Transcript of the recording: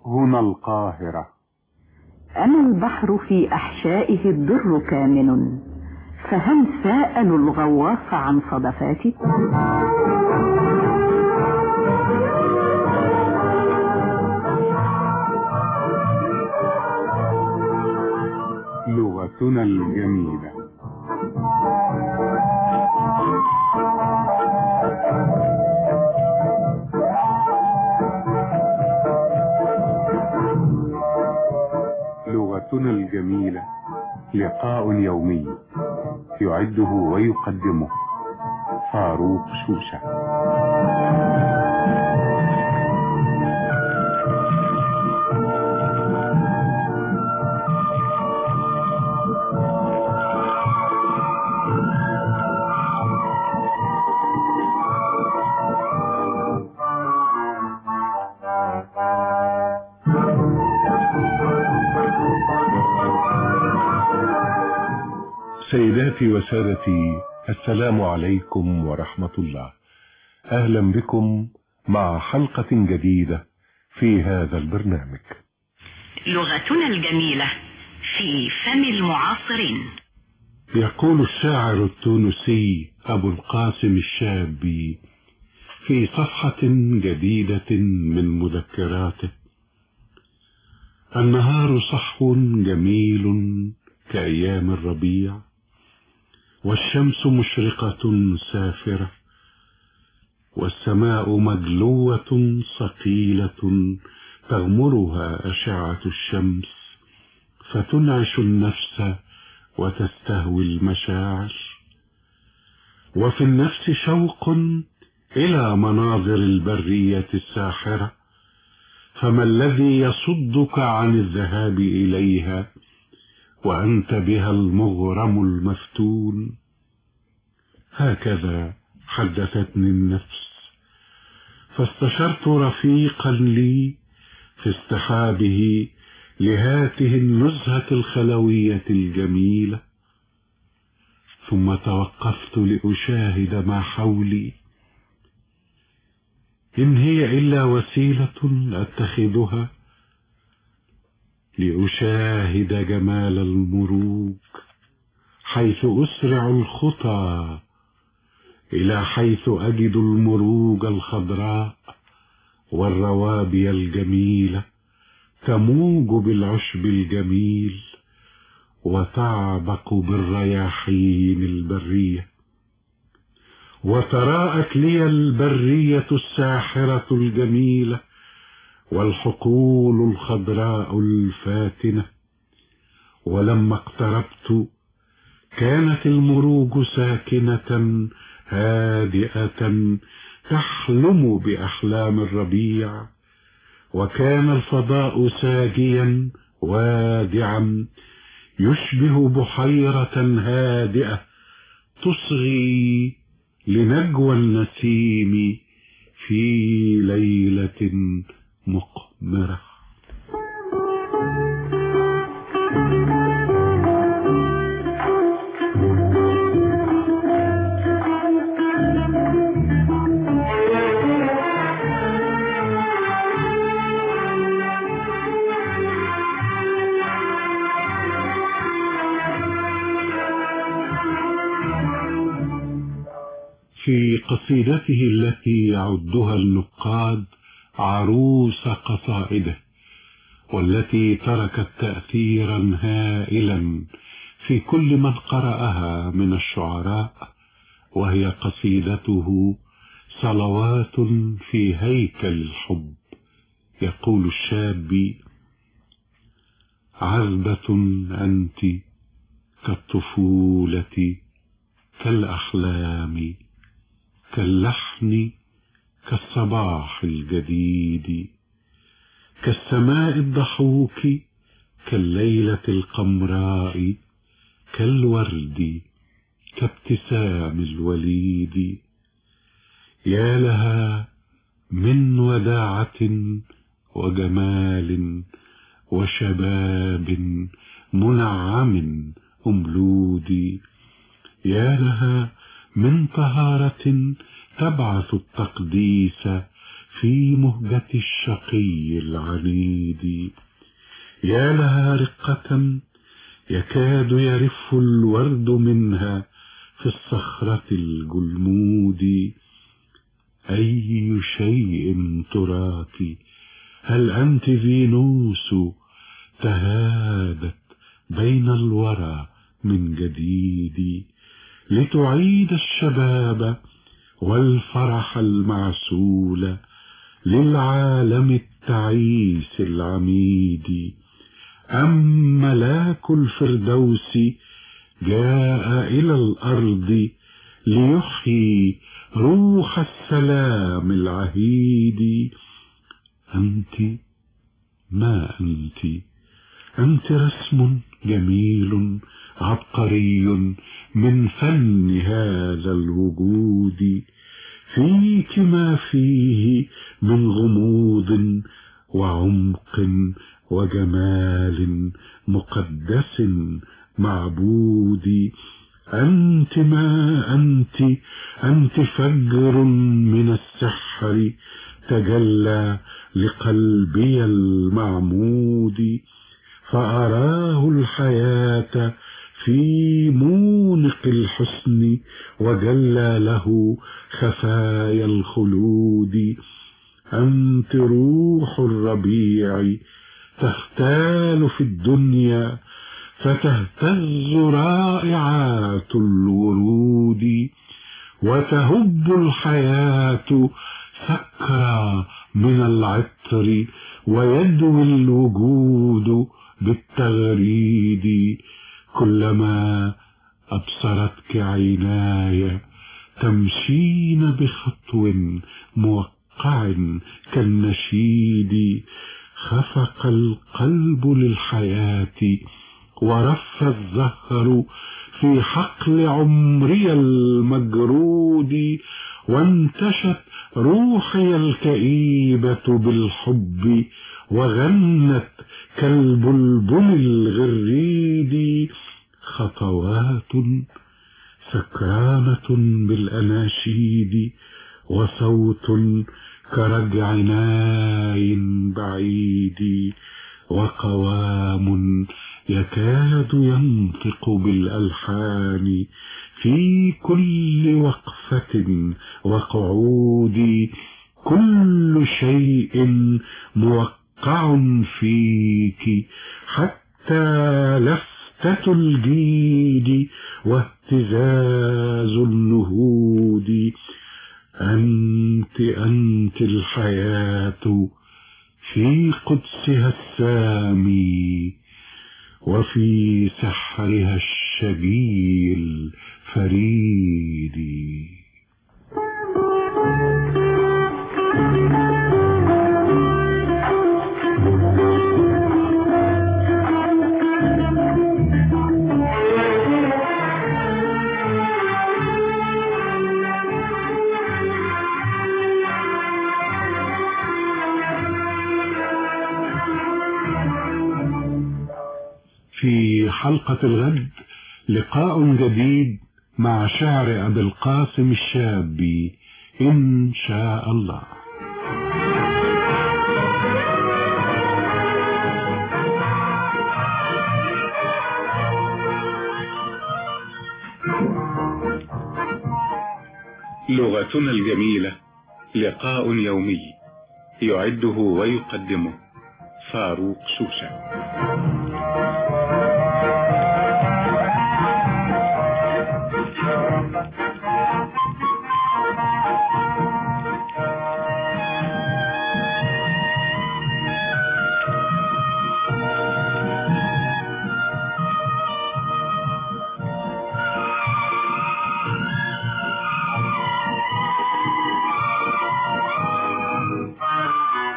هنا القاهرة. أنا البحر في أحشائه الدر كامن، فهل سألوا الغواص عن صدفاتي؟ لغتنا الجميلة. لغتنا الجميلة لقاء يومي يعده ويقدمه فاروق شوشة. سيداتي وسادتي، السلام عليكم ورحمة الله. أهلا بكم مع حلقة جديدة في هذا البرنامج لغتنا الجميلة في فم المعاصرين. يقول الشاعر التونسي أبو القاسم الشابي في صفحة جديدة من مذكراته: النهار صحو جميل كأيام الربيع، والشمس مشرقة سافرة، والسماء مجلوة صقيلة تغمرها أشعة الشمس فتنعش النفس وتستهوي المشاعر، وفي النفس شوق إلى مناظر البرية الساحرة، فما الذي يصدك عن الذهاب إليها وأنت بها المغرم المفتون؟ هكذا حدثتني النفس، فاستشرت رفيقا لي في اصطحابه لهاته النزهة الخلوية الجميلة، ثم توقفت لأشاهد ما حولي، إن هي إلا وسيلة أتخذها لأشاهد جمال المروج، حيث أسرع الخطى إلى حيث أجد المروج الخضراء والروابي الجميلة تموج بالعشب الجميل وتعبق بالرياحين البرية. وتراءت لي البرية الساحرة الجميلة والحقول الخضراء الفاتنة، ولما اقتربت كانت المروج ساكنة هادئة تحلم بأحلام الربيع، وكان الفضاء ساجيا وادعا يشبه بحيرة هادئة تصغي لنجوى النسيم في ليلة مقمرة. في قصيدته التي يعدها النقاد عروس قصائده، والتي تركت تأثيرا هائلا في كل من قرأها من الشعراء، وهي قصيدته صلوات في هيكل الحب، يقول الشاب: عذبة أنت كالطفولة كالأحلام كاللحن كالصباح الجديد، كالسماء الضحوك كالليلة القمراء، كالورد كابتسام الوليد. يا لها من وداعة وجمال وشباب منعم أملود، يا لها من طهارة تبعث التقديس في مهجة الشقي العنيد. يا لها رقة يكاد يرف الورد منها في الصخرة الجلمود. أي شيء تراك؟ هل أنت فينوس تهادت بين الورى من جديد لتعيد الشباب والفرح المعسول للعالم التعيس العميد؟ أم ملاك الفردوس جاء إلى الأرض ليحيي روح السلام العهيد؟ أنت ما أنت رسم جميل عبقري من فن هذا الوجود. فيك ما فيه من غموض وعمق وجمال مقدس معبود. أنت ما أنت فجر من السحر تجلى لقلبي المعمود، فأراه الحياة في مونق الحسن وجلى له خفايا الخلود. أنت روح الربيع تختال في الدنيا فتهتز رائعات الورود، وتهب الحياة سكرى من العطر ويدوي الوجود بالتغريد. كلما أبصرتك عيناي تمشين بخطو موقع كالنشيد، خفق القلب للحياة ورف الزهر في حقل عمري المجرود، وانتشت روحي الكئيبة بالحب وغنت كالبلبل الغريد. خطوات سكرانة بالأناشيد وصوت كرجع ناي بعيد، وقوام يكاد ينطق بالألحان في كل وقفة وقعود. كل شيء موقع فيك حتى لفتة الجيد واهتزاز النهود. أنت الحياة في قدسها السامي وفي سحرها الشجي الفريد. في حلقة الغد لقاء جديد مع شعر أبي القاسم الشابي إن شاء الله. لغتنا الجميلة لقاء يومي يعده ويقدمه فاروق شوشة.